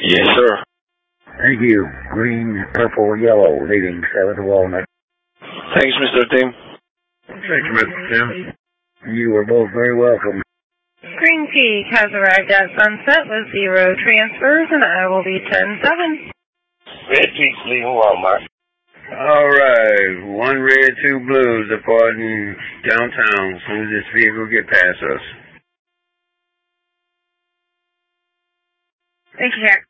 Yes, sir. Thank you. Green, purple, yellow, leading 7th Walnut. Thanks, Mr. Tim. Thank you, Mr. Tim. You are both very welcome. Green Peak has arrived at Sunset with 0 transfers, and I will be 10-7. Red Peak leaving Walmart. All right, 1 red, 2 blues departing downtown as soon as this vehicle get past us. Thank you, Jack.